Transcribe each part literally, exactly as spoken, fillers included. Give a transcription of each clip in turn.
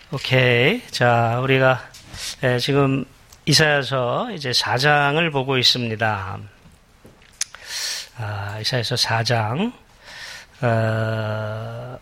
오케이. 자, 우리가 예, 지금 이사야서 이제 사 장을 보고 있습니다. 아, 이사야서 사 장. 어,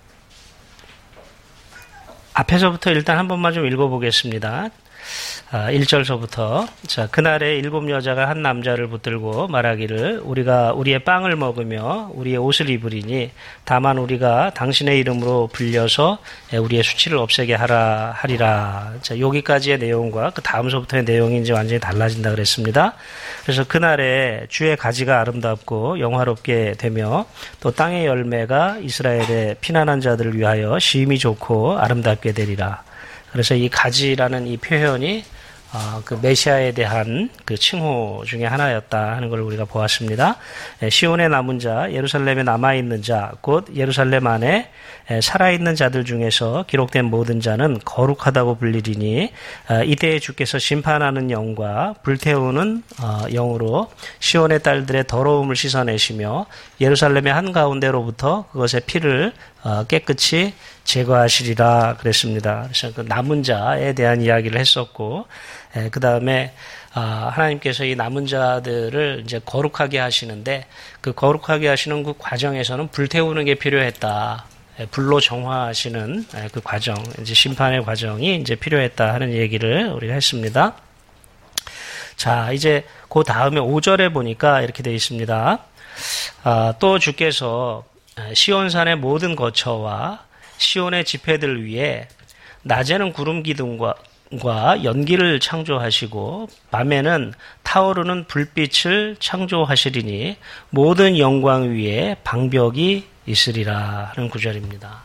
앞에서부터 일단 한 번만 좀 읽어보겠습니다. 아, 일 절서부터. 자, 그날에 일곱 여자가 한 남자를 붙들고 말하기를 우리가 우리의 빵을 먹으며 우리의 옷을 입으리니 다만 우리가 당신의 이름으로 불려서 우리의 수치를 없애게 하라 하리라. 자, 여기까지의 내용과 그 다음서부터의 내용이 이제 완전히 달라진다 그랬습니다. 그래서 그날에 주의 가지가 아름답고 영화롭게 되며 또 땅의 열매가 이스라엘의 피난한 자들을 위하여 심히 좋고 아름답게 되리라. 그래서 이 가지라는 이 표현이 어, 그 메시아에 대한 그 칭호 중에 하나였다 하는 걸 우리가 보았습니다. 에, 시온의 남은 자, 예루살렘에 남아있는 자, 곧 예루살렘 안에 에, 살아있는 자들 중에서 기록된 모든 자는 거룩하다고 불리리니 어, 이때에 주께서 심판하는 영과 불태우는 어, 영으로 시온의 딸들의 더러움을 씻어내시며 예루살렘의 한가운데로부터 그것의 피를 어, 깨끗이 제거하시리라 그랬습니다. 그래서 그 남은 자에 대한 이야기를 했었고, 그 다음에 아, 하나님께서 이 남은 자들을 이제 거룩하게 하시는데 그 거룩하게 하시는 그 과정에서는 불태우는 게 필요했다. 불로 정화하시는 그 과정, 이제 심판의 과정이 이제 필요했다 하는 얘기를 우리가 했습니다. 자, 이제 그 다음에 오 절에 보니까 이렇게 되어 있습니다. 아, 또 주께서 시온산의 모든 거처와 시온의 지폐들 위에 낮에는 구름 기둥과 연기를 창조하시고 밤에는 타오르는 불빛을 창조하시리니 모든 영광 위에 방벽이 있으리라 하는 구절입니다.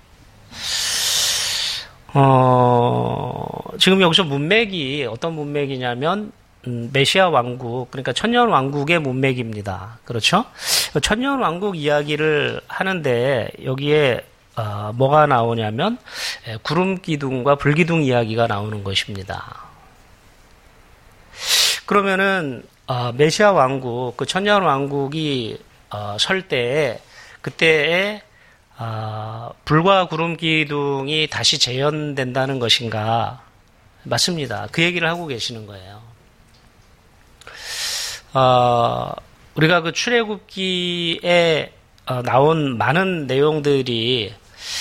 어, 지금 여기서 문맥이 어떤 문맥이냐면 음, 메시아 왕국, 그러니까 천년 왕국의 문맥입니다. 그렇죠? 천년 왕국 이야기를 하는데 여기에 어, 뭐가 나오냐면 에, 구름 기둥과 불 기둥 이야기가 나오는 것입니다. 그러면은 어, 메시아 왕국, 그 천년 왕국이 어, 설 때에 그때에 어, 불과 구름 기둥이 다시 재현된다는 것인가? 맞습니다. 그 얘기를 하고 계시는 거예요. 어, 우리가 그 출애굽기에 어, 나온 많은 내용들이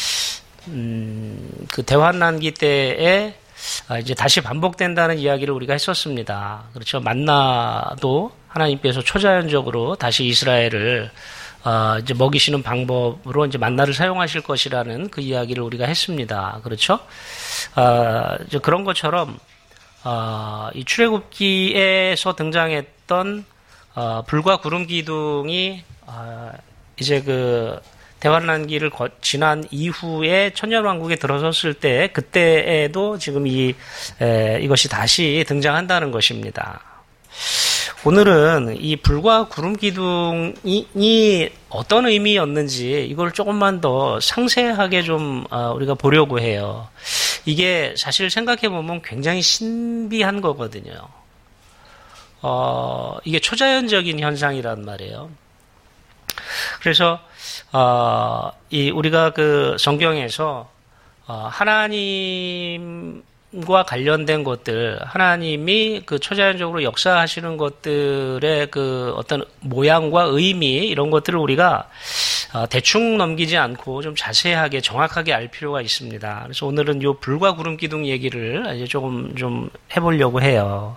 음, 그 대환난기 때에 아, 이제 다시 반복된다는 이야기를 우리가 했었습니다. 그렇죠. 만나도 하나님께서 초자연적으로 다시 이스라엘을 어, 이제 먹이시는 방법으로 이제 만나를 사용하실 것이라는 그 이야기를 우리가 했습니다. 그렇죠. 어, 이제 그런 것처럼 어, 이 출애굽기에서 등장했던 어, 불과 구름 기둥이 어, 이제 그 대환난기를 지난 이후에 천년왕국에 들어섰을 때 그때에도 지금 이 에, 이것이 다시 등장한다는 것입니다. 오늘은 이 불과 구름 기둥이 어떤 의미였는지 이걸 조금만 더 상세하게 좀 어, 우리가 보려고 해요. 이게 사실 생각해 보면 굉장히 신비한 거거든요. 어, 이게 초자연적인 현상이란 말이에요. 그래서 어, 이 우리가 그 성경에서 어, 하나님과 관련된 것들, 하나님이 그 초자연적으로 역사하시는 것들의 그 어떤 모양과 의미 이런 것들을 우리가 어, 대충 넘기지 않고 좀 자세하게 정확하게 알 필요가 있습니다. 그래서 오늘은 요 불과 구름 기둥 얘기를 이제 조금 좀 해보려고 해요.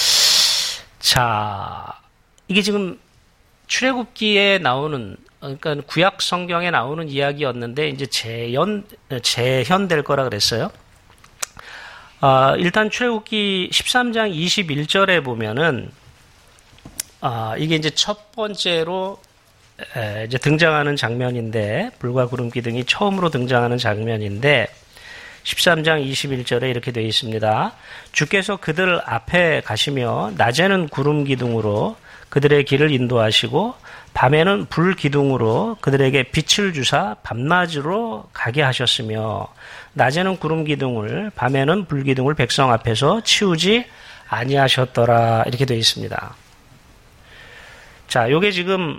자, 이게 지금 출애굽기에 나오는, 그러니까 구약 성경에 나오는 이야기였는데 이제 재현 재현될 거라 그랬어요. 아, 일단 출애굽기 십삼 장 이십일 절에 보면은 아, 이게 이제 첫 번째로 에, 이제 등장하는 장면인데 불과 구름 기둥이 처음으로 등장하는 장면인데 십삼 장 이십일 절에 이렇게 되어 있습니다. 주께서 그들 앞에 가시며 낮에는 구름 기둥으로 그들의 길을 인도하시고 밤에는 불 기둥으로 그들에게 빛을 주사 밤낮으로 가게 하셨으며 낮에는 구름 기둥을 밤에는 불 기둥을 백성 앞에서 치우지 아니하셨더라 이렇게 되어 있습니다. 자, 요게 지금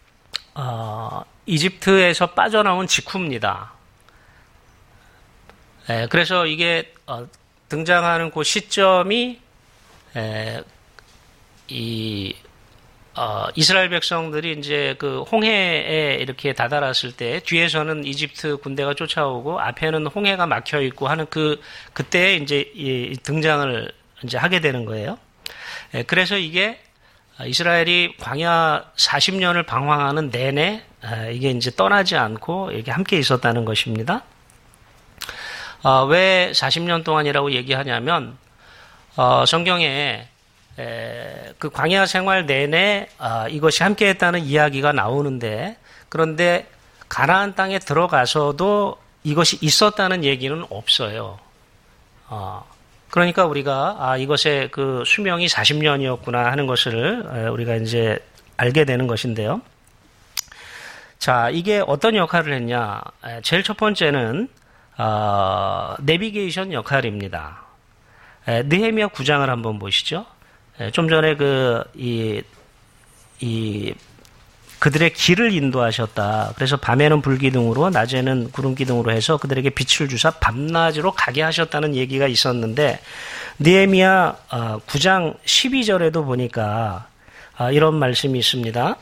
어, 이집트에서 빠져나온 직후입니다. 에, 그래서 이게 어, 등장하는 그 시점이 에, 이 어, 이스라엘 백성들이 이제 그 홍해에 이렇게 다다랐을 때 뒤에서는 이집트 군대가 쫓아오고 앞에는 홍해가 막혀 있고 하는 그 그때 이제 이 등장을 이제 하게 되는 거예요. 에, 그래서 이게 이스라엘이 광야 사십 년을 방황하는 내내 이게 이제 떠나지 않고 이렇게 함께 있었다는 것입니다. 어, 왜 사십 년 동안이라고 얘기하냐면 어, 성경에 에, 그 광야 생활 내내 어, 이것이 함께했다는 이야기가 나오는데 그런데 가나안 땅에 들어가서도 이것이 있었다는 얘기는 없어요. 어, 그러니까 우리가 아 이것의 그 수명이 사십 년이었구나 하는 것을 우리가 이제 알게 되는 것인데요. 자, 이게 어떤 역할을 했냐? 제일 첫 번째는 어, 내비게이션 역할입니다. 느헤미야 구 장을 한번 보시죠. 좀 전에 그 이 이 그들의 길을 인도하셨다. 그래서 밤에는 불기둥으로 낮에는 구름기둥으로 해서 그들에게 빛을 주사 밤낮으로 가게 하셨다는 얘기가 있었는데 느헤미야 구 장 십이 절에도 보니까 이런 말씀이 있습니다.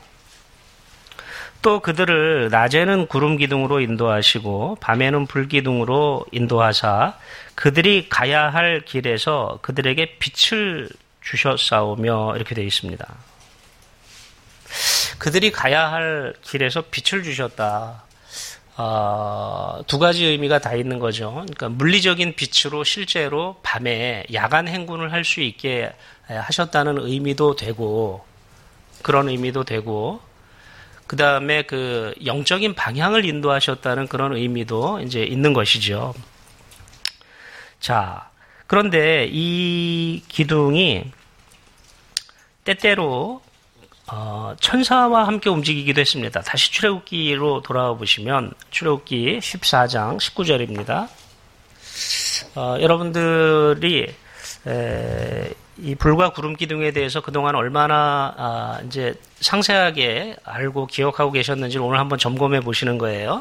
또 그들을 낮에는 구름기둥으로 인도하시고 밤에는 불기둥으로 인도하사 그들이 가야 할 길에서 그들에게 빛을 주셨사오며 이렇게 되어 있습니다. 그들이 가야 할 길에서 빛을 주셨다. 어, 두 가지 의미가 다 있는 거죠. 그러니까 물리적인 빛으로 실제로 밤에 야간 행군을 할 수 있게 하셨다는 의미도 되고 그런 의미도 되고 그 다음에 그 영적인 방향을 인도하셨다는 그런 의미도 이제 있는 것이죠. 자, 그런데 이 기둥이 때때로 어, 천사와 함께 움직이기도 했습니다. 다시 출애굽기로 돌아와 보시면 출애굽기 십사 장 십구 절입니다. 어, 여러분들이 에, 이 불과 구름 기둥에 대해서 그동안 얼마나 아, 이제 상세하게 알고 기억하고 계셨는지를 오늘 한번 점검해 보시는 거예요.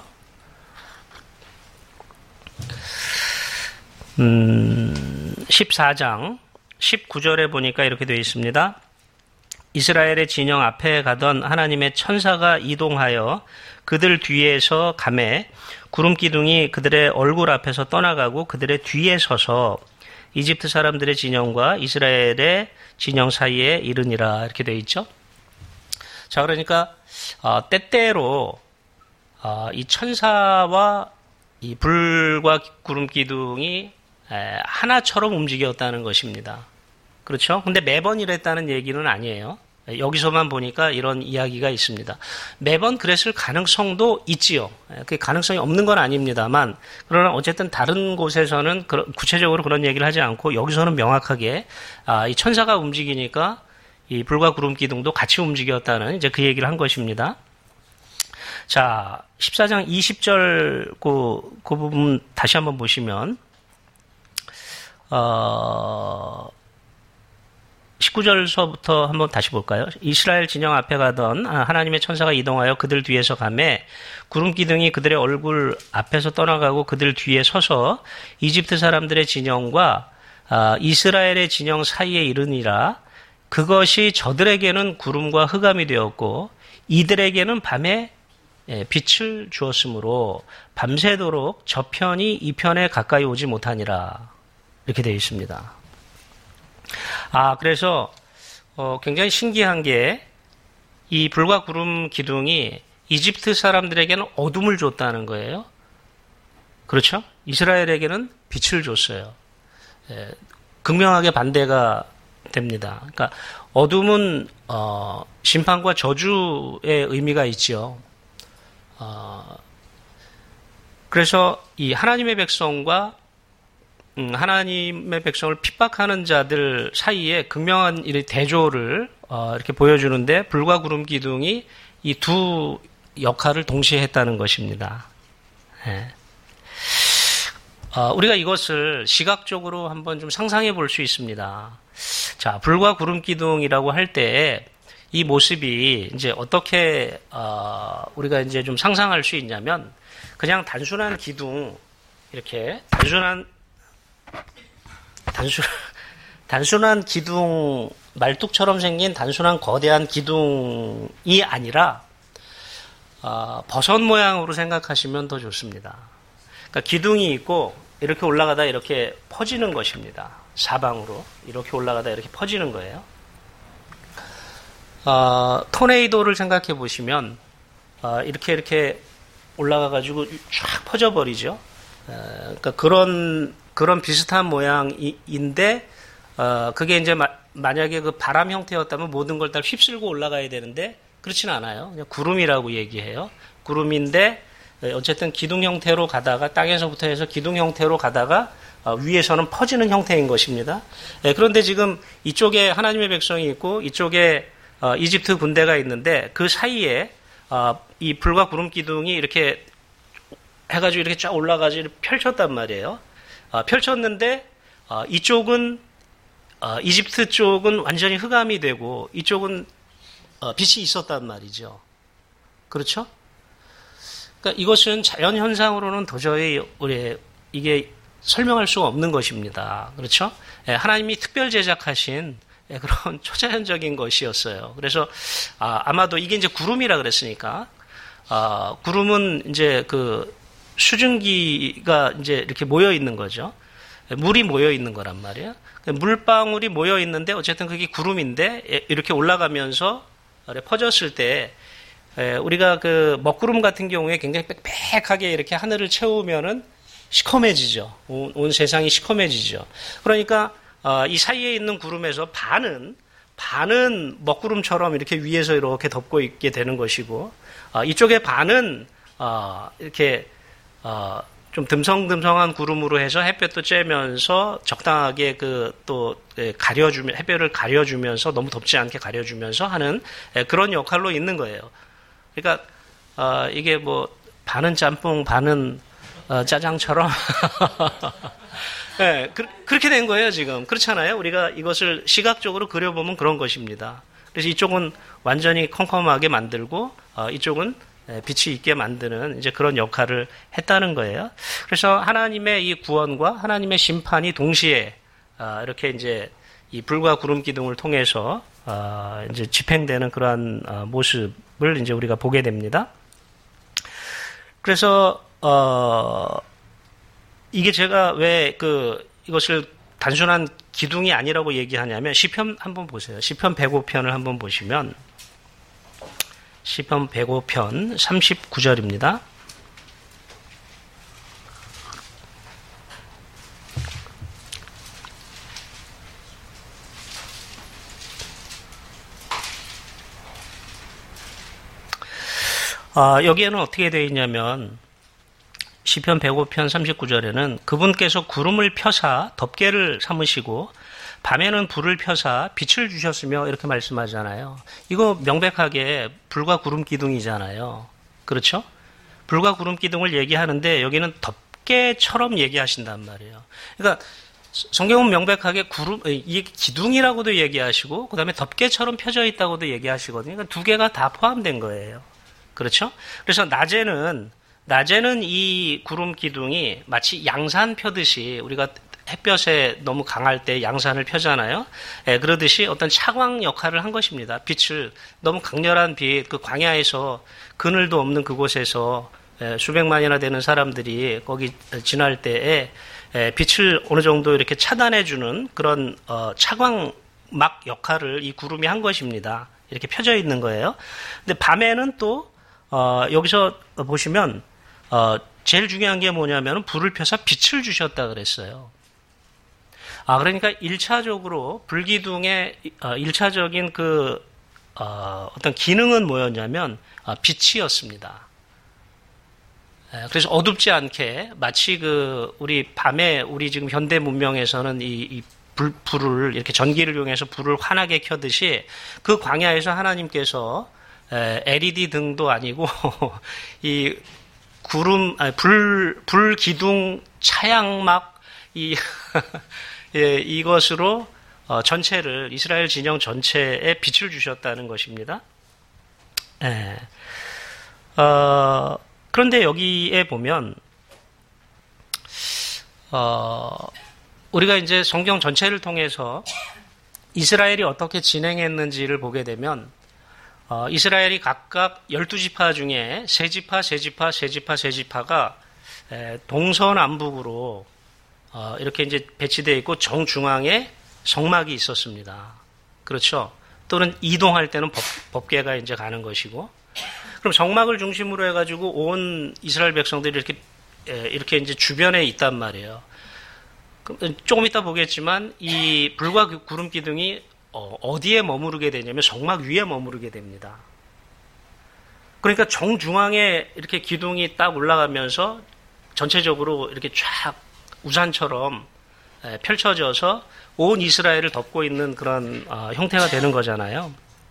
음, 십사 장 십구 절에 보니까 이렇게 되어 있습니다. 이스라엘의 진영 앞에 가던 하나님의 천사가 이동하여 그들 뒤에서 가매 구름 기둥이 그들의 얼굴 앞에서 떠나가고 그들의 뒤에 서서 이집트 사람들의 진영과 이스라엘의 진영 사이에 이르니라 이렇게 되어 있죠. 자, 그러니까 어, 때때로 어, 이 천사와 이 불과 구름 기둥이 에, 하나처럼 움직였다는 것입니다. 그렇죠? 근데 매번 이랬다는 얘기는 아니에요. 여기서만 보니까 이런 이야기가 있습니다. 매번 그랬을 가능성도 있지요. 그 가능성이 없는 건 아닙니다만, 그러나 어쨌든 다른 곳에서는 구체적으로 그런 얘기를 하지 않고 여기서는 명확하게 아, 이 천사가 움직이니까 이 불과 구름 기둥도 같이 움직였다는 이제 그 얘기를 한 것입니다. 자, 십사 장 이십 절 그, 그 부분 다시 한번 보시면 어. 십구 절서부터 한번 다시 볼까요? 이스라엘 진영 앞에 가던 하나님의 천사가 이동하여 그들 뒤에서 가매 구름 기둥이 그들의 얼굴 앞에서 떠나가고 그들 뒤에 서서 이집트 사람들의 진영과 이스라엘의 진영 사이에 이르니라. 그것이 저들에게는 구름과 흑암이 되었고 이들에게는 밤에 빛을 주었으므로 밤새도록 저편이 이편에 가까이 오지 못하니라. 이렇게 되어 있습니다. 아, 그래서 어, 굉장히 신기한 게 이 불과 구름 기둥이 이집트 사람들에게는 어둠을 줬다는 거예요. 그렇죠? 이스라엘에게는 빛을 줬어요. 예, 극명하게 반대가 됩니다. 그러니까 어둠은 어, 심판과 저주의 의미가 있지요. 어, 그래서 이 하나님의 백성과 음, 하나님의 백성을 핍박하는 자들 사이에 극명한 이 대조를 어, 이렇게 보여주는데 불과 구름 기둥이 이 두 역할을 동시에 했다는 것입니다. 예. 어, 우리가 이것을 시각적으로 한번 좀 상상해 볼 수 있습니다. 자, 불과 구름 기둥이라고 할 때 이 모습이 이제 어떻게 어, 우리가 이제 좀 상상할 수 있냐면 그냥 단순한 기둥 이렇게 단순한 단순 단순한 기둥, 말뚝처럼 생긴 단순한 거대한 기둥이 아니라 어, 버섯 모양으로 생각하시면 더 좋습니다. 그러니까 기둥이 있고 이렇게 올라가다 이렇게 퍼지는 것입니다. 사방으로 이렇게 올라가다 이렇게 퍼지는 거예요. 어, 토네이도를 생각해 보시면 어, 이렇게 이렇게 올라가 가지고 쫙 퍼져 버리죠. 어, 그러니까 그런 그런 비슷한 모양인데 어, 그게 이제 마, 만약에 그 바람 형태였다면 모든 걸 다 휩쓸고 올라가야 되는데 그렇지는 않아요. 그냥 구름이라고 얘기해요. 구름인데 어쨌든 기둥 형태로 가다가 땅에서부터 해서 기둥 형태로 가다가 어, 위에서는 퍼지는 형태인 것입니다. 예, 그런데 지금 이쪽에 하나님의 백성이 있고 이쪽에 어, 이집트 군대가 있는데 그 사이에 어, 이 불과 구름 기둥이 이렇게 해가지고 이렇게 쫙 올라가지고 펼쳤단 말이에요. 어, 펼쳤는데 어, 이쪽은 어, 이집트 쪽은 완전히 흑암이 되고 이쪽은 어, 빛이 있었단 말이죠. 그렇죠? 그러니까 이것은 자연 현상으로는 도저히 우리 이게 설명할 수가 없는 것입니다. 그렇죠? 예, 하나님이 특별 제작하신 예, 그런 초자연적인 것이었어요. 그래서 아, 아마도 이게 이제 구름이라 그랬으니까 아, 구름은 이제 그 수증기가 이제 이렇게 모여 있는 거죠. 물이 모여 있는 거란 말이에요. 물방울이 모여 있는데 어쨌든 그게 구름인데 이렇게 올라가면서 퍼졌을 때 우리가 그 먹구름 같은 경우에 굉장히 빽빽하게 이렇게 하늘을 채우면은 시커매지죠. 온, 온 세상이 시커매지죠. 그러니까 이 사이에 있는 구름에서 반은 반은 먹구름처럼 이렇게 위에서 이렇게 덮고 있게 되는 것이고 이쪽에 반은 이렇게 좀 듬성듬성한 구름으로 해서 햇볕도 쬐면서 적당하게 그 또 가려주면 햇볕을 가려주면서 너무 덥지 않게 가려주면서 하는 그런 역할로 있는 거예요. 그러니까 어, 이게 뭐 반은 짬뽕 반은 어, 짜장처럼 네, 그, 그렇게 된 거예요 지금. 그렇잖아요. 우리가 이것을 시각적으로 그려보면 그런 것입니다. 그래서 이쪽은 완전히 컴컴하게 만들고 어, 이쪽은 빛이 있게 만드는 이제 그런 역할을 했다는 거예요. 그래서 하나님의 이 구원과 하나님의 심판이 동시에 어, 이렇게 이제 이 불과 구름 기둥을 통해서 어, 이제 집행되는 그러한 어, 모습을 이제 우리가 보게 됩니다. 그래서 어, 이게 제가 왜 그 이것을 단순한 기둥이 아니라고 얘기하냐면 시편 한번 보세요. 시편 백오 편을 한번 보시면 시편 백오 편 삼십구 절입니다. 아, 여기에는 어떻게 되어 있냐면 시편 백오 편 삼십구 절에는 그분께서 구름을 펴사 덮개를 삼으시고 밤에는 불을 펴사 빛을 주셨으며 이렇게 말씀하잖아요. 이거 명백하게 불과 구름 기둥이잖아요. 그렇죠? 불과 구름 기둥을 얘기하는데 여기는 덮개처럼 얘기하신단 말이에요. 그러니까 성경은 명백하게 구름, 이 기둥이라고도 얘기하시고 그다음에 덮개처럼 펴져 있다고도 얘기하시거든요. 그러니까 두 개가 다 포함된 거예요. 그렇죠? 그래서 낮에는 낮에는 이 구름 기둥이 마치 양산 펴듯이 우리가 햇볕에 너무 강할 때 양산을 펴잖아요. 예, 그러듯이 어떤 차광 역할을 한 것입니다. 빛을 너무 강렬한 빛, 그 광야에서 그늘도 없는 그곳에서 예, 수백만이나 되는 사람들이 거기 지날 때에 예, 빛을 어느 정도 이렇게 차단해주는 그런 어, 차광막 역할을 이 구름이 한 것입니다. 이렇게 펴져 있는 거예요. 근데 밤에는 또 어, 여기서 보시면 어, 제일 중요한 게 뭐냐면 불을 펴서 빛을 주셨다 그랬어요. 아, 그러니까 일차적으로 불기둥의 어, 일차적인 그 어, 어떤 기능은 뭐였냐면 어, 빛이었습니다. 에, 그래서 어둡지 않게 마치 그 우리 밤에 우리 지금 현대 문명에서는 이, 이 불, 불을 이렇게 전기를 이용해서 불을 환하게 켜듯이 그 광야에서 하나님께서 에, 엘이디 등도 아니고 이 구름, 아니, 불, 불 기둥 차양막 이 예, 이것으로 어, 전체를 이스라엘 진영 전체에 빛을 주셨다는 것입니다. 예. 어, 그런데 여기에 보면 어, 우리가 이제 성경 전체를 통해서 이스라엘이 어떻게 진행했는지를 보게 되면 어, 이스라엘이 각각 열두 지파 중에 세 지파, 세 지파, 세 지파, 세 지파가 에, 동서남북으로 어, 이렇게 이제 배치되어 있고 정중앙에 성막이 있었습니다. 그렇죠? 또는 이동할 때는 법, 법궤가 이제 가는 것이고, 그럼 성막을 중심으로 해가지고 온 이스라엘 백성들이 이렇게 에, 이렇게 이제 주변에 있단 말이에요. 조금 이따 보겠지만 이 불과 구름 기둥이 어디에 머무르게 되냐면 성막 위에 머무르게 됩니다. 그러니까 정중앙에 이렇게 기둥이 딱 올라가면서 전체적으로 이렇게 쫙 우산처럼 펼쳐져서 온 이스라엘을 덮고 있는 그런 형태가 되는 거잖아요.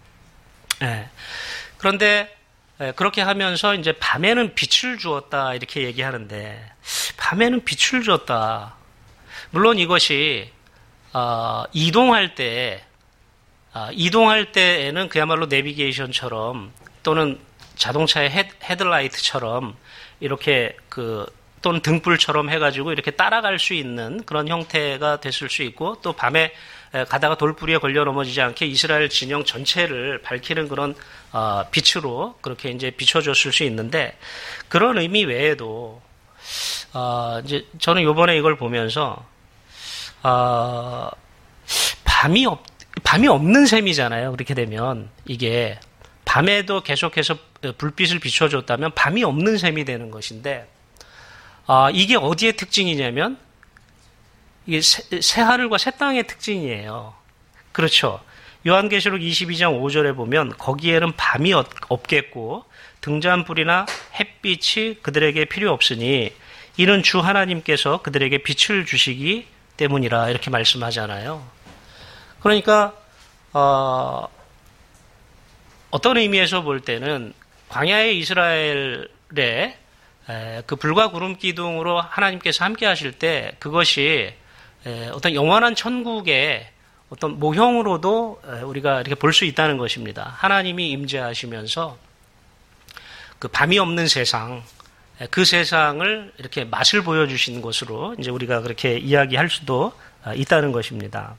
그런데 그렇게 하면서 이제 밤에는 빛을 주었다 이렇게 얘기하는데, 밤에는 빛을 주었다. 물론 이것이 어, 이동할 때 어, 이동할 때에는 그야말로 내비게이션처럼 또는 자동차의 헤드, 헤드라이트처럼 이렇게 그 또는 등불처럼 해가지고 이렇게 따라갈 수 있는 그런 형태가 됐을 수 있고, 또 밤에 가다가 돌부리에 걸려 넘어지지 않게 이스라엘 진영 전체를 밝히는 그런 어, 빛으로 그렇게 이제 비춰줬을 수 있는데, 그런 의미 외에도 어, 이제 저는 이번에 이걸 보면서 어, 밤이 없, 밤이 없는 셈이잖아요. 그렇게 되면 이게 밤에도 계속해서 불빛을 비춰줬다면 밤이 없는 셈이 되는 것인데, 어, 이게 어디의 특징이냐면 이게 새, 새 하늘과 새 땅의 특징이에요. 그렇죠. 요한계시록 이십이 장 오 절에 보면 거기에는 밤이 없겠고 등잔불이나 햇빛이 그들에게 필요 없으니 이는 주 하나님께서 그들에게 빛을 주시기 때문이라 이렇게 말씀하잖아요. 그러니까 어, 어떤 의미에서 볼 때는 광야의 이스라엘의 에, 그 불과 구름 기둥으로 하나님께서 함께 하실 때 그것이 에, 어떤 영원한 천국의 어떤 모형으로도 에, 우리가 이렇게 볼 수 있다는 것입니다. 하나님이 임재하시면서 그 밤이 없는 세상, 에, 그 세상을 이렇게 맛을 보여주신 것으로 이제 우리가 그렇게 이야기할 수도 어, 있다는 것입니다.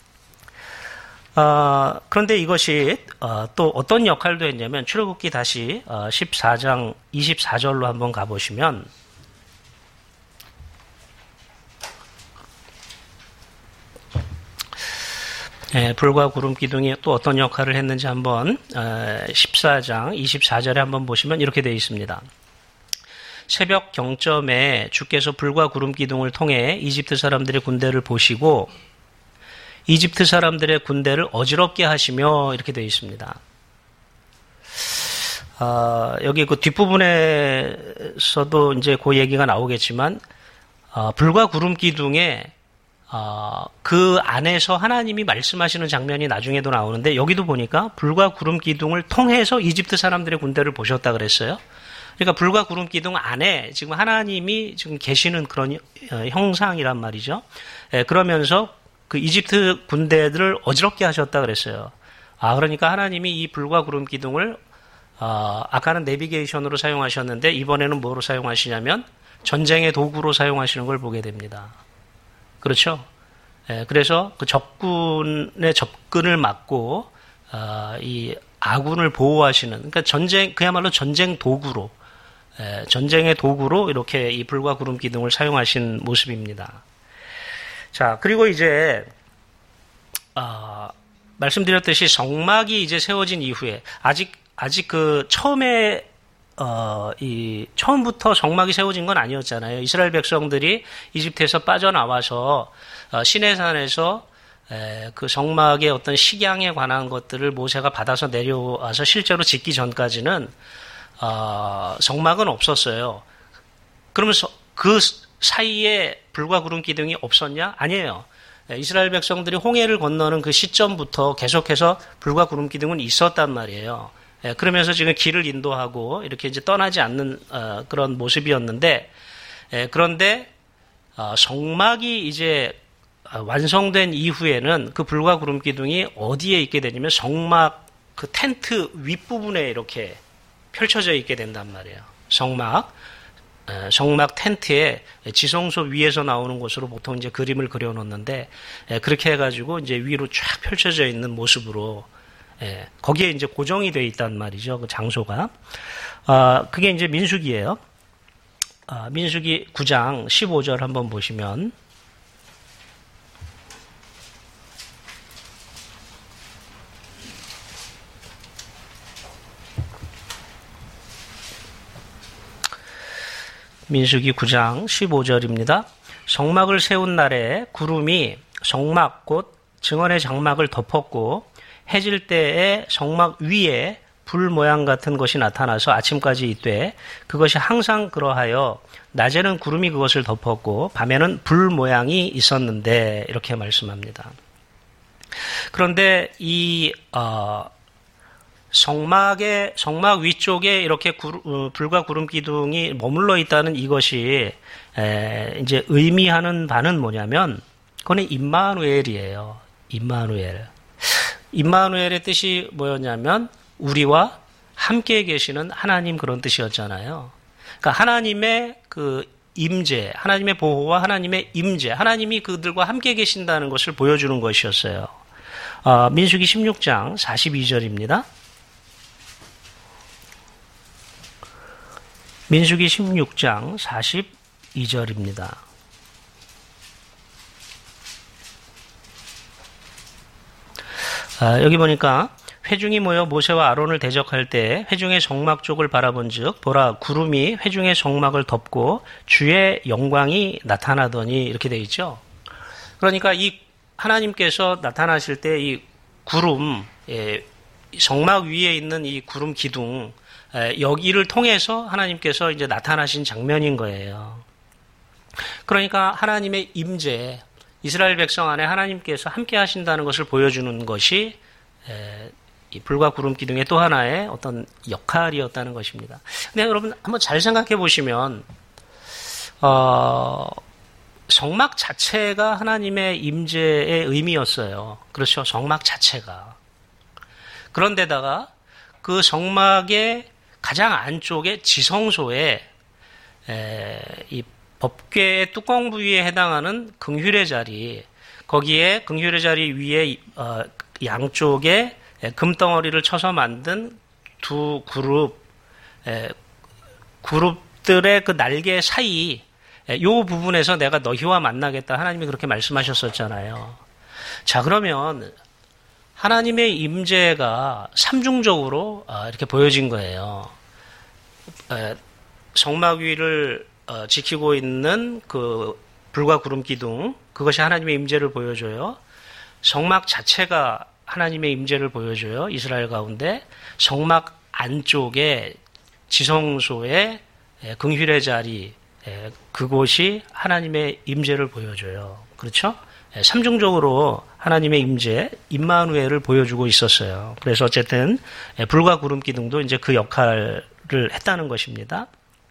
어, 그런데 이것이 어, 또 어떤 역할도 했냐면 출애굽기 다시 어, 십사 장 이십사 절로 한번 가보시면 예, 불과 구름 기둥이 또 어떤 역할을 했는지 한번 어, 십사 장 이십사 절에 한번 보시면 이렇게 되어 있습니다. 새벽 경점에 주께서 불과 구름 기둥을 통해 이집트 사람들의 군대를 보시고 이집트 사람들의 군대를 어지럽게 하시며 이렇게 되어 있습니다. 어, 여기 그 뒷부분에서도 이제 그 얘기가 나오겠지만, 어, 불과 구름 기둥에, 어, 그 안에서 하나님이 말씀하시는 장면이 나중에도 나오는데, 여기도 보니까 불과 구름 기둥을 통해서 이집트 사람들의 군대를 보셨다 그랬어요. 그러니까 불과 구름 기둥 안에 지금 하나님이 지금 계시는 그런 형상이란 말이죠. 예, 그러면서 그 이집트 군대들을 어지럽게 하셨다 그랬어요. 아, 그러니까 하나님이 이 불과 구름 기둥을 어, 아까는 내비게이션으로 사용하셨는데 이번에는 뭐로 사용하시냐면 전쟁의 도구로 사용하시는 걸 보게 됩니다. 그렇죠? 예, 그래서 그 적군의 접근을 막고 어, 이 아군을 보호하시는, 그러니까 전쟁, 그야말로 전쟁 도구로, 예, 전쟁의 도구로 이렇게 이 불과 구름 기둥을 사용하신 모습입니다. 자, 그리고 이제, 어, 말씀드렸듯이 성막이 이제 세워진 이후에, 아직, 아직 그 처음에, 어, 이, 처음부터 성막이 세워진 건 아니었잖아요. 이스라엘 백성들이 이집트에서 빠져나와서, 어, 시내산에서, 에, 그 성막의 어떤 식양에 관한 것들을 모세가 받아서 내려와서 실제로 짓기 전까지는, 어, 성막은 없었어요. 그러면서 그 사이에 불과 구름 기둥이 없었냐? 아니에요. 이스라엘 백성들이 홍해를 건너는 그 시점부터 계속해서 불과 구름 기둥은 있었단 말이에요. 그러면서 지금 길을 인도하고 이렇게 이제 떠나지 않는 그런 모습이었는데, 그런데 성막이 이제 완성된 이후에는 그 불과 구름 기둥이 어디에 있게 되냐면 성막 그 텐트 윗부분에 이렇게 펼쳐져 있게 된단 말이에요. 성막 성막 텐트에 지성소 위에서 나오는 곳으로 보통 이제 그림을 그려놓는데 그렇게 해가지고 이제 위로 쫙 펼쳐져 있는 모습으로 거기에 이제 고정이 되어 있단 말이죠. 그 장소가. 아, 그게 이제 민수기예요. 아, 민수기 구 장 십오 절 한번 보시면 민수기 구 장 십오 절입니다. 성막을 세운 날에 구름이 성막 곧 증언의 장막을 덮었고 해질 때에 성막 위에 불 모양 같은 것이 나타나서 아침까지 있되 그것이 항상 그러하여 낮에는 구름이 그것을 덮었고 밤에는 불 모양이 있었는데 이렇게 말씀합니다. 그런데 이 어, 성막의 성막 위쪽에 이렇게 구름, 어, 불과 구름 기둥이 머물러 있다는 이것이 에, 이제 의미하는 바는 뭐냐면 그거는 임마누엘이에요. 임마누엘. 임마누엘의 뜻이 뭐였냐면 우리와 함께 계시는 하나님 그런 뜻이었잖아요. 그러니까 하나님의 그 임재, 하나님의 보호와 하나님의 임재, 하나님이 그들과 함께 계신다는 것을 보여주는 것이었어요. 어, 민수기 십육 장 사십이 절입니다. 민수기 십육 장 사십이 절입니다. 아, 여기 보니까 회중이 모여 모세와 아론을 대적할 때 회중의 성막 쪽을 바라본즉 보라 구름이 회중의 성막을 덮고 주의 영광이 나타나더니 이렇게 되어 있죠. 그러니까 이 하나님께서 나타나실 때 이 구름, 예, 성막 위에 있는 이 구름 기둥 예, 여기를 통해서 하나님께서 이제 나타나신 장면인 거예요. 그러니까 하나님의 임재, 이스라엘 백성 안에 하나님께서 함께 하신다는 것을 보여주는 것이 에, 이 불과 구름 기둥의 또 하나의 어떤 역할이었다는 것입니다. 근데 여러분 한번 잘 생각해 보시면 어, 성막 자체가 하나님의 임재의 의미였어요. 그렇죠. 성막 자체가. 그런데다가 그 성막의 가장 안쪽에 지성소에 에, 이 법궤의 뚜껑 부위에 해당하는 긍휼의 자리, 거기에 긍휼의 자리 위에 어, 양쪽에 금덩어리를 쳐서 만든 두 그룹, 에, 그룹들의 그 날개 사이, 이 부분에서 내가 너희와 만나겠다. 하나님이 그렇게 말씀하셨었잖아요. 자, 그러면 하나님의 임재가 삼중적으로 이렇게 보여진 거예요. 에, 성막 위를 어, 지키고 있는 그 불과 구름 기둥, 그것이 하나님의 임재를 보여줘요. 성막 자체가 하나님의 임재를 보여줘요. 이스라엘 가운데. 성막 안쪽에 지성소에 긍휼의 자리, 그곳이 하나님의 임재를 보여줘요. 그렇죠? 삼중적으로 하나님의 임재, 임마누엘을 보여주고 있었어요. 그래서 어쨌든 불과 구름 기둥도 이제 그 역할을 했다는 것입니다.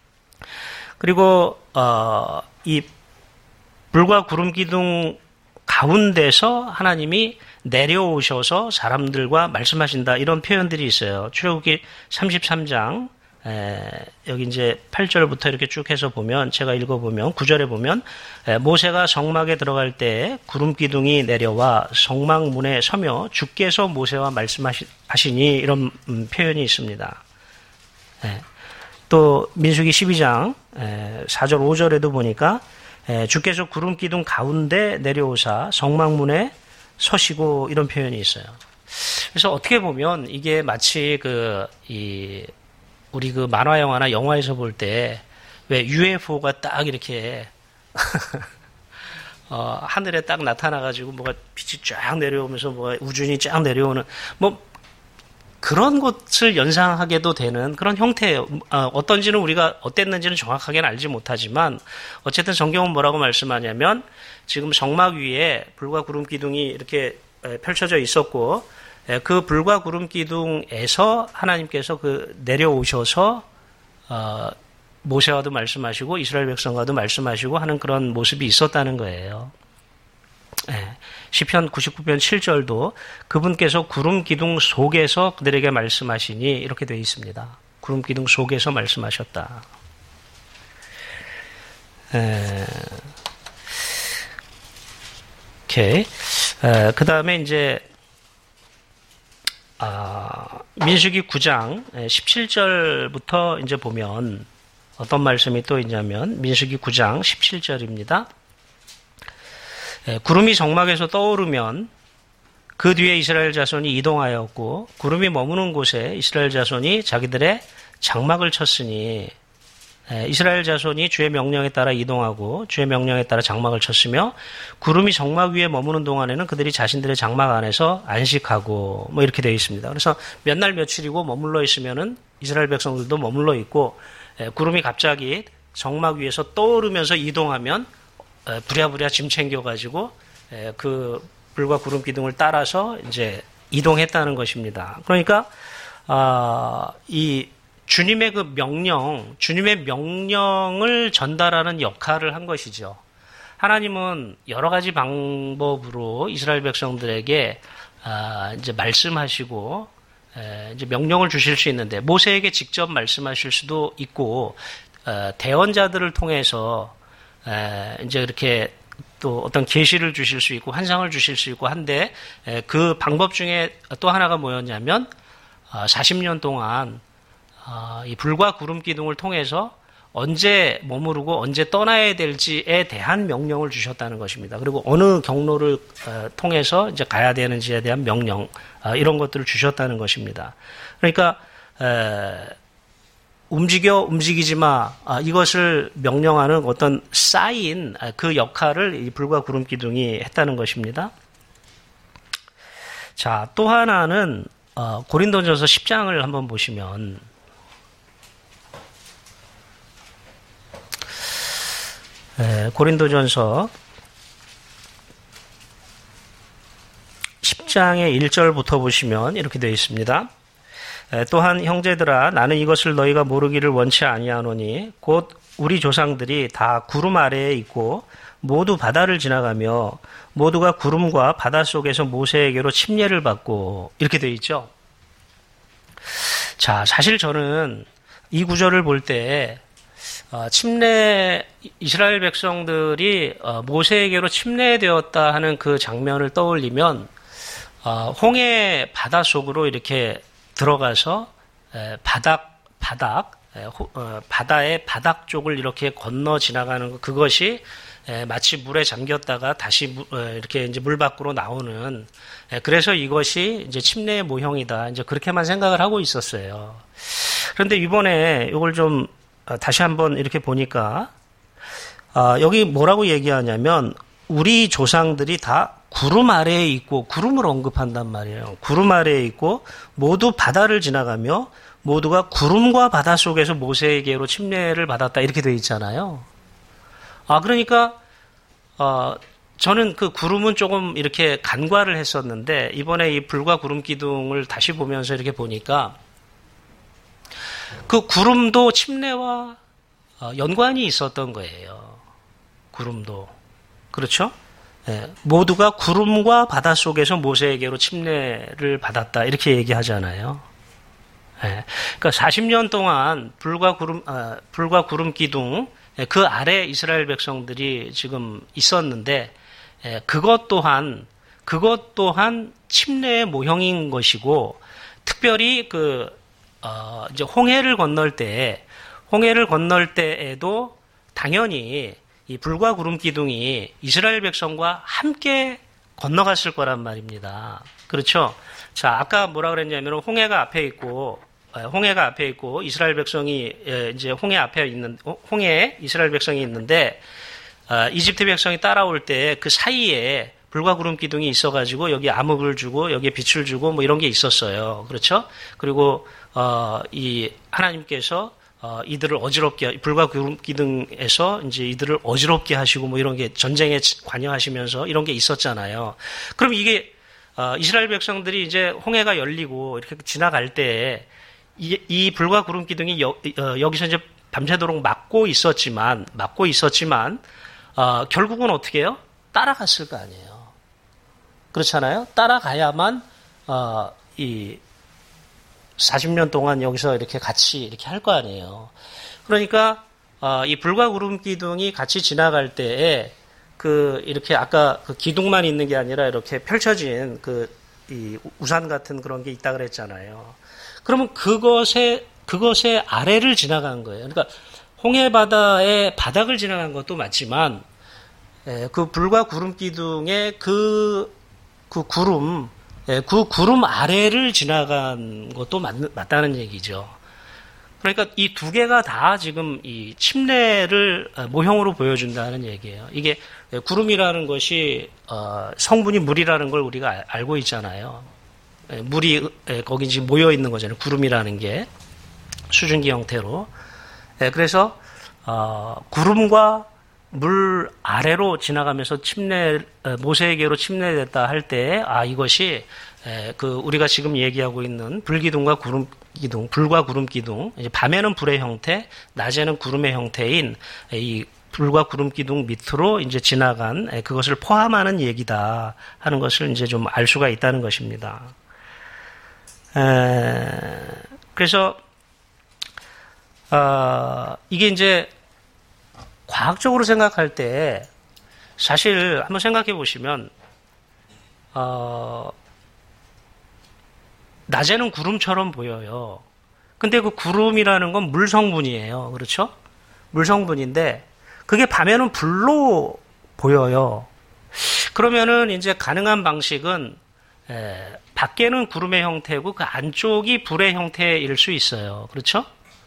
그리고 어, 이 불과 구름 기둥 가운데서 하나님이 내려오셔서 사람들과 말씀하신다 이런 표현들이 있어요. 출애굽기 삼십삼 장 에, 여기 이제 팔 절부터 이렇게 쭉 해서 보면 제가 읽어보면 구 절에 보면 에, 모세가 성막에 들어갈 때 구름 기둥이 내려와 성막 문에 서며 주께서 모세와 말씀하시니 이런 음, 표현이 있습니다. 에. 또 민수기 십이 장 사 절 오 절에도 보니까 주께서 구름 기둥 가운데 내려오사 성막문에 서시고 이런 표현이 있어요. 그래서 어떻게 보면 이게 마치 그 이 우리 그 만화 영화나 영화에서 볼 때 왜 유에프오가 딱 이렇게 어, 하늘에 딱 나타나가지고 뭐가 빛이 쫙 내려오면서 뭐가 우준이 쫙 내려오는 뭐 그런 것을 연상하게도 되는 그런 형태예요. 어떤지는 우리가 어땠는지는 정확하게는 알지 못하지만 어쨌든 성경은 뭐라고 말씀하냐면 지금 성막 위에 불과 구름 기둥이 이렇게 펼쳐져 있었고 그 불과 구름 기둥에서 하나님께서 그 내려오셔서 모세와도 말씀하시고 이스라엘 백성과도 말씀하시고 하는 그런 모습이 있었다는 거예요. 네. 시편 구십구 편 칠 절도 그분께서 구름 기둥 속에서 그들에게 말씀하시니 이렇게 되어 있습니다. 구름 기둥 속에서 말씀하셨다. 에, 오케이. 그 다음에 이제, 아, 민수기 구 장 십칠 절부터 이제 보면 어떤 말씀이 또 있냐면, 민수기 구 장 십칠 절입니다. 에, 구름이 정막에서 떠오르면 그 뒤에 이스라엘 자손이 이동하였고, 구름이 머무는 곳에 이스라엘 자손이 자기들의 장막을 쳤으니, 이스라엘 자손이 주의 명령에 따라 이동하고 주의 명령에 따라 장막을 쳤으며 구름이 정막 위에 머무는 동안에는 그들이 자신들의 장막 안에서 안식하고 뭐 이렇게 되어 있습니다. 그래서 몇 날 며칠이고 머물러 있으면은 이스라엘 백성들도 머물러 있고 구름이 갑자기 정막 위에서 떠오르면서 이동하면 부랴부랴 짐 챙겨가지고 그 불과 구름 기둥을 따라서 이제 이동했다는 것입니다. 그러니까 아, 이 주님의 그 명령, 주님의 명령을 전달하는 역할을 한 것이죠. 하나님은 여러 가지 방법으로 이스라엘 백성들에게 아, 이제 말씀하시고 에, 이제 명령을 주실 수 있는데 모세에게 직접 말씀하실 수도 있고 에, 대언자들을 통해서 에, 이제 이렇게 또 어떤 계시를 주실 수 있고 환상을 주실 수 있고 한데 에, 그 방법 중에 또 하나가 뭐였냐면 아, 사십 년 동안 아, 이 불과 구름 기둥을 통해서 언제 머무르고 언제 떠나야 될지에 대한 명령을 주셨다는 것입니다. 그리고 어느 경로를 어, 통해서 이제 가야 되는지에 대한 명령, 어, 이런 것들을 주셨다는 것입니다. 그러니까 에, 움직여 움직이지 마, 아, 이것을 명령하는 어떤 사인, 아, 그 역할을 이 불과 구름 기둥이 했다는 것입니다. 자, 또 하나는 어, 고린도전서 십 장을 한번 보시면 에, 고린도전서 십 장의 일 절부터 보시면 이렇게 되어 있습니다. 에, 또한 형제들아 나는 이것을 너희가 모르기를 원치 아니하노니 곧 우리 조상들이 다 구름 아래에 있고 모두 바다를 지나가며 모두가 구름과 바다 속에서 모세에게로 침례를 받고 이렇게 되어 있죠. 자, 사실 저는 이 구절을 볼 때 침례 이스라엘 백성들이 모세에게로 침례되었다 하는 그 장면을 떠올리면 홍해 바다 속으로 이렇게 들어가서 바닥 바닥 바다의 바닥 쪽을 이렇게 건너 지나가는 것, 그것이 마치 물에 잠겼다가 다시 이렇게 이제 물 밖으로 나오는, 그래서 이것이 이제 침례의 모형이다, 이제 그렇게만 생각을 하고 있었어요. 그런데 이번에 이걸 좀 다시 한번 이렇게 보니까 여기 뭐라고 얘기하냐면 우리 조상들이 다 구름 아래에 있고, 구름을 언급한단 말이에요. 구름 아래에 있고 모두 바다를 지나가며 모두가 구름과 바다 속에서 모세에게로 침례를 받았다, 이렇게 되어 있잖아요. 아, 그러니까 어, 저는 그 구름은 조금 이렇게 간과를 했었는데 이번에 이 불과 구름 기둥을 다시 보면서 이렇게 보니까 그 구름도 침례와 어, 연관이 있었던 거예요. 구름도. 그렇죠? 예, 모두가 구름과 바다 속에서 모세에게로 침례를 받았다, 이렇게 얘기하잖아요. 예, 그러니까 사십 년 동안 불과 구름, 아, 불과 구름 기둥, 그 아래 이스라엘 백성들이 지금 있었는데, 예, 그것 또한, 그것 또한 침례의 모형인 것이고, 특별히 그, 어, 이제 홍해를 건널 때, 홍해를 건널 때에도 당연히 이 불과 구름 기둥이 이스라엘 백성과 함께 건너갔을 거란 말입니다. 그렇죠? 자, 아까 뭐라 그랬냐면 홍해가 앞에 있고, 홍해가 앞에 있고 이스라엘 백성이 이제 홍해 앞에 있는, 홍해에 이스라엘 백성이 있는데 이집트 백성이 따라올 때 그 사이에 불과 구름 기둥이 있어가지고 여기 암흑을 주고 여기에 빛을 주고 뭐 이런 게 있었어요. 그렇죠? 그리고 어, 이 하나님께서 어, 이들을 어지럽게, 불과 구름 기둥에서 이제 이들을 어지럽게 하시고 뭐 이런 게 전쟁에 관여하시면서 이런 게 있었잖아요. 그럼 이게 어, 이스라엘 백성들이 이제 홍해가 열리고 이렇게 지나갈 때 이, 이 불과 구름 기둥이 여, 어, 여기서 이제 밤새도록 막고 있었지만, 막고 있었지만, 어, 결국은 어떻게 해요? 따라갔을 거 아니에요. 그렇잖아요? 따라가야만, 어, 이, 사십 년 동안 여기서 이렇게 같이 이렇게 할 거 아니에요. 그러니까, 어, 이 불과 구름 기둥이 같이 지나갈 때에 그 이렇게 아까 그 기둥만 있는 게 아니라 이렇게 펼쳐진 그 이 우산 같은 그런 게 있다 그랬잖아요. 그러면 그것의 그것의 아래를 지나간 거예요. 그러니까 홍해 바다의 바닥을 지나간 것도 맞지만 에, 그 불과 구름 기둥의 그, 그 구름 에, 그 구름 아래를 지나간 것도 맞, 맞다는 얘기죠. 그러니까 이 두 개가 다 지금 이 침례를 모형으로 보여준다는 얘기예요. 이게 구름이라는 것이 성분이 물이라는 걸 우리가 알고 있잖아요. 물이 거기 지금 모여 있는 거잖아요. 구름이라는 게 수증기 형태로. 그래서 구름과 물 아래로 지나가면서 침례 모세에게로 침례됐다 할 때 아 이것이 그 우리가 지금 얘기하고 있는 불기둥과 구름 기둥, 불과 구름 기둥, 이제 밤에는 불의 형태, 낮에는 구름의 형태인 이 불과 구름 기둥 밑으로 이제 지나간 그것을 포함하는 얘기다 하는 것을 이제 좀 알 수가 있다는 것입니다. 에, 그래서 어, 이게 이제 과학적으로 생각할 때 사실 한번 생각해 보시면 어, 낮에는 구름처럼 보여요. 근데 그 구름이라는 건 물 성분이에요. 그렇죠? 물 성분인데 그게 밤에는 불로 보여요. 그러면은 이제 가능한 방식은 에, 밖에는 구름의 형태고 그 안쪽이 불의 형태일 수 있어요. 그렇죠?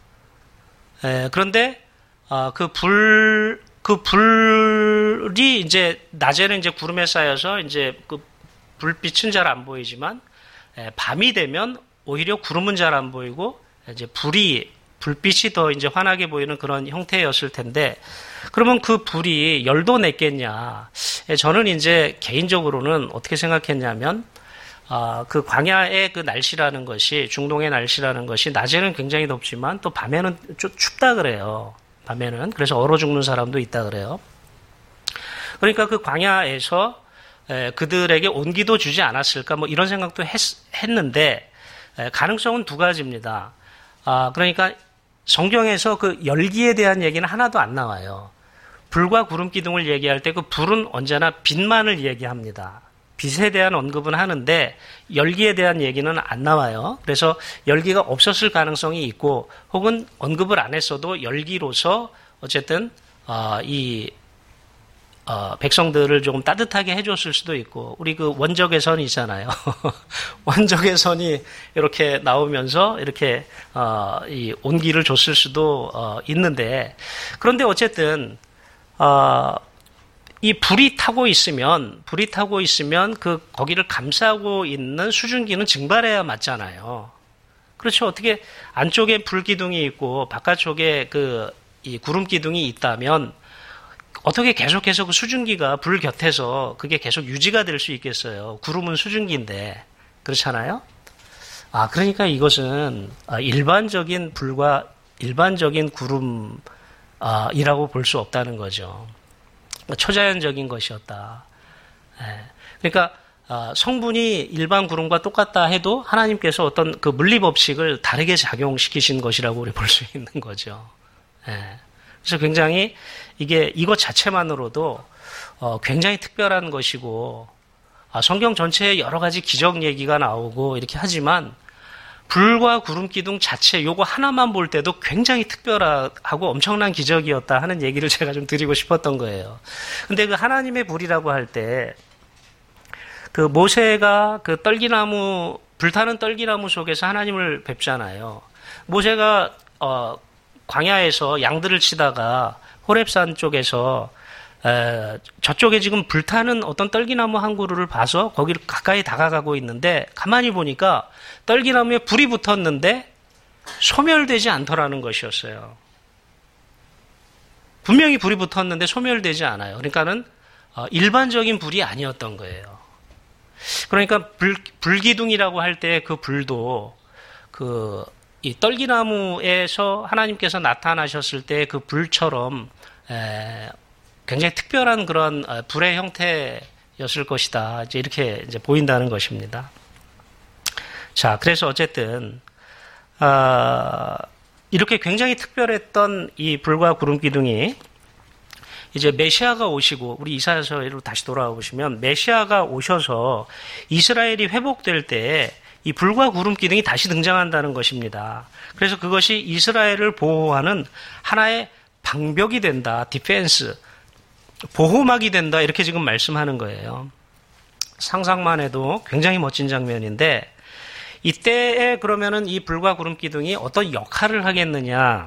에, 그런데 어, 그 불, 그 불이 이제 낮에는 이제 구름에 쌓여서 이제 그 불빛은 잘 안 보이지만 밤이 되면 오히려 구름은 잘 안 보이고 이제 불이 불빛이 더 이제 환하게 보이는 그런 형태였을 텐데 그러면 그 불이 열도 냈겠냐? 저는 이제 개인적으로는 어떻게 생각했냐면 아, 그 광야의 그 날씨라는 것이 중동의 날씨라는 것이 낮에는 굉장히 덥지만 또 밤에는 좀 춥다 그래요. 밤에는 그래서 얼어 죽는 사람도 있다 그래요. 그러니까 그 광야에서 에, 그들에게 온기도 주지 않았을까 뭐 이런 생각도 했, 했는데 에, 가능성은 두 가지입니다. 아, 그러니까 성경에서 그 열기에 대한 얘기는 하나도 안 나와요. 불과 구름 기둥을 얘기할 때 그 불은 언제나 빛만을 얘기합니다. 빛에 대한 언급은 하는데 열기에 대한 얘기는 안 나와요. 그래서 열기가 없었을 가능성이 있고 혹은 언급을 안 했어도 열기로서 어쨌든 어, 이 어, 백성들을 조금 따뜻하게 해줬을 수도 있고, 우리 그 원적의 선이 있잖아요. 원적의 선이 이렇게 나오면서 이렇게, 어, 이 온기를 줬을 수도, 어, 있는데, 그런데 어쨌든, 어, 이 불이 타고 있으면, 불이 타고 있으면 그, 거기를 감싸고 있는 수증기는 증발해야 맞잖아요. 그렇죠. 어떻게 안쪽에 불기둥이 있고, 바깥쪽에 그, 이 구름 기둥이 있다면, 어떻게 계속해서 그 수증기가 불 곁에서 그게 계속 유지가 될 수 있겠어요. 구름은 수증기인데. 그렇잖아요? 아, 그러니까 이것은 일반적인 불과 일반적인 구름이라고 볼 수 없다는 거죠. 초자연적인 것이었다. 그러니까 성분이 일반 구름과 똑같다 해도 하나님께서 어떤 그 물리 법칙을 다르게 작용시키신 것이라고 우리 볼 수 있는 거죠. 그래서 굉장히 이게 이것 자체만으로도 어, 굉장히 특별한 것이고 아, 성경 전체에 여러 가지 기적 얘기가 나오고 이렇게 하지만 불과 구름 기둥 자체 요거 하나만 볼 때도 굉장히 특별하고 엄청난 기적이었다 하는 얘기를 제가 좀 드리고 싶었던 거예요. 근데 그 하나님의 불이라고 할 때 그 모세가 그 떨기나무 불타는 떨기나무 속에서 하나님을 뵙잖아요. 모세가 어, 광야에서 양들을 치다가 호렙산 쪽에서 에, 저쪽에 지금 불타는 어떤 떨기나무 한 그루를 봐서 거기를 가까이 다가가고 있는데 가만히 보니까 떨기나무에 불이 붙었는데 소멸되지 않더라는 것이었어요. 분명히 불이 붙었는데 소멸되지 않아요. 그러니까는 어, 일반적인 불이 아니었던 거예요. 그러니까 불, 불기둥이라고 할 때 그 불도 그 이 떨기나무에서 하나님께서 나타나셨을 때 그 불처럼 에, 굉장히 특별한 그런 불의 형태였을 것이다. 이제 이렇게 이제 보인다는 것입니다. 자, 그래서 어쨌든 어, 이렇게 굉장히 특별했던 이 불과 구름 기둥이 이제 메시아가 오시고, 우리 이사야서로 다시 돌아와 보시면 메시아가 오셔서 이스라엘이 회복될 때 이 불과 구름 기둥이 다시 등장한다는 것입니다. 그래서 그것이 이스라엘을 보호하는 하나의 방벽이 된다, 디펜스, 보호막이 된다, 이렇게 지금 말씀하는 거예요. 상상만 해도 굉장히 멋진 장면인데, 이때에 그러면은 이 불과 구름 기둥이 어떤 역할을 하겠느냐?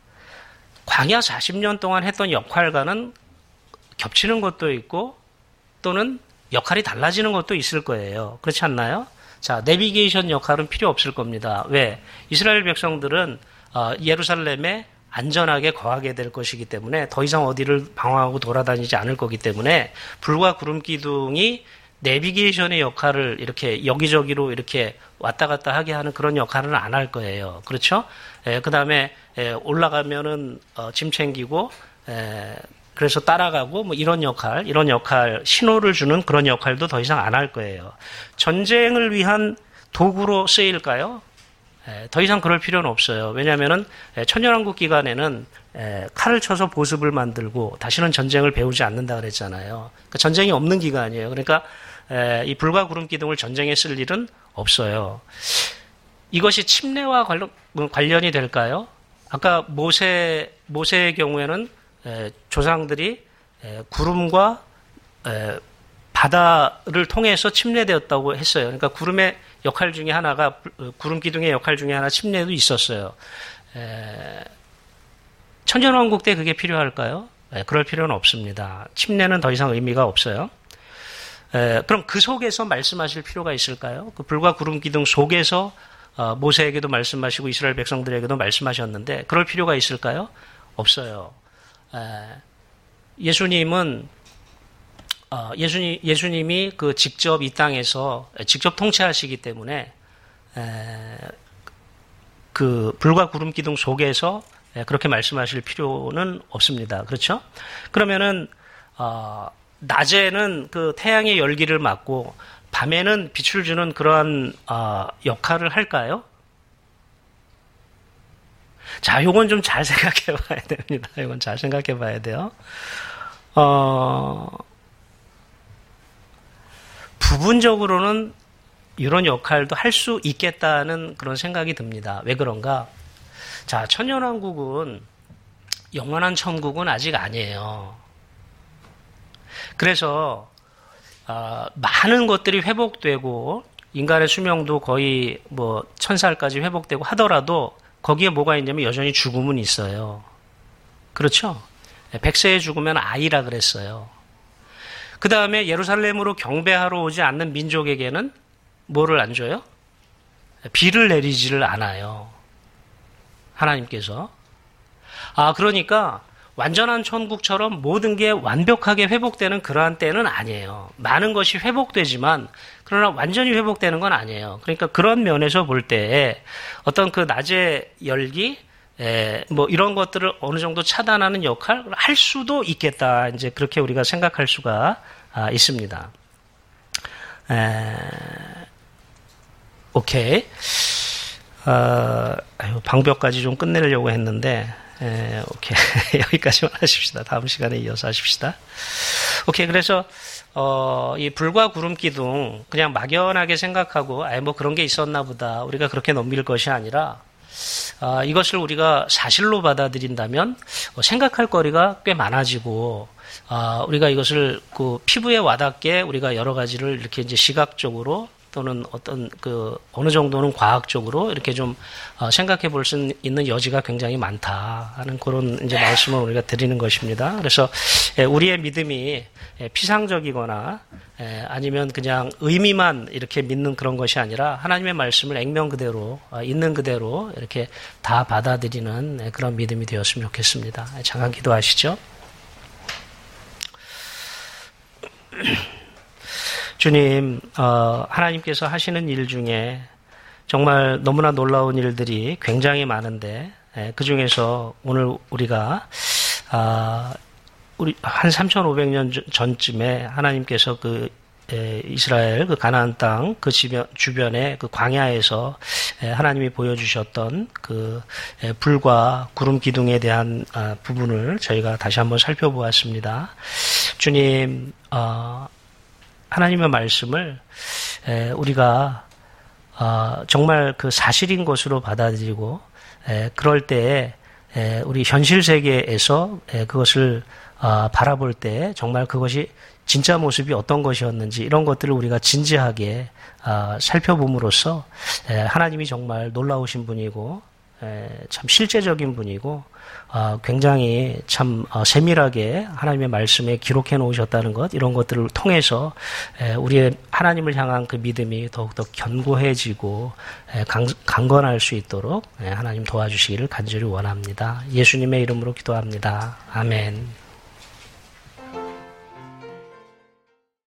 광야 사십 년 동안 했던 역할과는 겹치는 것도 있고 또는 역할이 달라지는 것도 있을 거예요. 그렇지 않나요? 자, 내비게이션 역할은 필요 없을 겁니다. 왜? 이스라엘 백성들은 예루살렘에 안전하게 거하게 될 것이기 때문에 더 이상 어디를 방황하고 돌아다니지 않을 거기 때문에 불과 구름 기둥이 내비게이션의 역할을 이렇게 여기저기로 이렇게 왔다 갔다 하게 하는 그런 역할은 안 할 거예요. 그렇죠? 그 다음에 올라가면은 어, 짐 챙기고 에, 그래서 따라가고 뭐 이런 역할, 이런 역할, 신호를 주는 그런 역할도 더 이상 안 할 거예요. 전쟁을 위한 도구로 쓰일까요? 에, 더 이상 그럴 필요는 없어요. 왜냐하면은 천년왕국 기간에는 에, 칼을 쳐서 보습을 만들고 다시는 전쟁을 배우지 않는다 그랬잖아요. 그러니까 전쟁이 없는 기간이에요. 그러니까 에, 이 불과 구름 기둥을 전쟁에 쓸 일은 없어요. 이것이 침례와 관련, 관련이 될까요? 아까 모세, 모세의 경우에는 에, 조상들이 에, 구름과 에, 바다를 통해서 침례되었다고 했어요. 그러니까 구름의 역할 중에 하나가, 구름 기둥의 역할 중에 하나 침례도 있었어요. 에, 천년왕국 때 그게 필요할까요? 에, 그럴 필요는 없습니다. 침례는 더 이상 의미가 없어요. 에, 그럼 그 속에서 말씀하실 필요가 있을까요? 그 불과 구름 기둥 속에서 어, 모세에게도 말씀하시고 이스라엘 백성들에게도 말씀하셨는데 그럴 필요가 있을까요? 없어요. 에, 예수님은 어, 예수님, 예수님이 그 직접 이 땅에서 직접 통치하시기 때문에 에, 그 불과 구름 기둥 속에서 그렇게 말씀하실 필요는 없습니다. 그렇죠? 그러면은 어, 낮에는 그 태양의 열기를 막고 밤에는 빛을 주는 그러한 어, 역할을 할까요? 자, 요건 좀 잘 생각해 봐야 됩니다. 이건 잘 생각해 봐야 돼요. 어, 부분적으로는 이런 역할도 할 수 있겠다는 그런 생각이 듭니다. 왜 그런가? 자, 천년왕국은 영원한 천국은 아직 아니에요. 그래서 어, 많은 것들이 회복되고 인간의 수명도 거의 뭐 천 살까지 회복되고 하더라도 거기에 뭐가 있냐면 여전히 죽음은 있어요. 그렇죠? 백세에 죽으면 아이라 그랬어요. 그 다음에 예루살렘으로 경배하러 오지 않는 민족에게는 뭐를 안 줘요? 비를 내리지를 않아요. 하나님께서. 아, 그러니까 완전한 천국처럼 모든 게 완벽하게 회복되는 그러한 때는 아니에요. 많은 것이 회복되지만 그러나 완전히 회복되는 건 아니에요. 그러니까 그런 면에서 볼 때 어떤 그 낮의 열기, 에, 뭐 이런 것들을 어느 정도 차단하는 역할을 할 수도 있겠다. 이제 그렇게 우리가 생각할 수가 아, 있습니다. 에, 오케이. 어, 아유, 방벽까지 좀 끝내려고 했는데, 에, 오케이. 여기까지만 하십시다. 다음 시간에 이어서 하십시다. 오케이. 그래서, 어, 이 불과 구름 기둥, 그냥 막연하게 생각하고, 아예 뭐 그런 게 있었나 보다. 우리가 그렇게 넘길 것이 아니라, 어, 이것을 우리가 사실로 받아들인다면, 어, 생각할 거리가 꽤 많아지고, 어, 우리가 이것을 그 피부에 와닿게 우리가 여러 가지를 이렇게 이제 시각적으로 또는 어떤 그 어느 정도는 과학적으로 이렇게 좀 어, 생각해 볼 수 있는 여지가 굉장히 많다 하는 그런 이제 말씀을 우리가 드리는 것입니다. 그래서 에, 우리의 믿음이 에, 피상적이거나 에, 아니면 그냥 의미만 이렇게 믿는 그런 것이 아니라 하나님의 말씀을 액면 그대로 어, 있는 그대로 이렇게 다 받아들이는 에, 그런 믿음이 되었으면 좋겠습니다. 잠깐 기도하시죠. 주님, 어, 하나님께서 하시는 일 중에 정말 너무나 놀라운 일들이 굉장히 많은데 예, 그 중에서 오늘 우리가 아, 우리 한 삼천오백 년 전쯤에 하나님께서 그 이스라엘 그 가나안 땅 그 주변의 그 광야에서 하나님이 보여주셨던 그 불과 구름 기둥에 대한 부분을 저희가 다시 한번 살펴보았습니다. 주님, 하나님의 말씀을 우리가 정말 그 사실인 것으로 받아들이고 그럴 때에 우리 현실 세계에서 그것을 바라볼 때 정말 그것이 진짜 모습이 어떤 것이었는지 이런 것들을 우리가 진지하게 살펴봄으로써 하나님이 정말 놀라우신 분이고 참 실제적인 분이고 굉장히 참 세밀하게 하나님의 말씀에 기록해 놓으셨다는 것, 이런 것들을 통해서 우리의 하나님을 향한 그 믿음이 더욱더 견고해지고 강건할 수 있도록 하나님 도와주시기를 간절히 원합니다. 예수님의 이름으로 기도합니다. 아멘.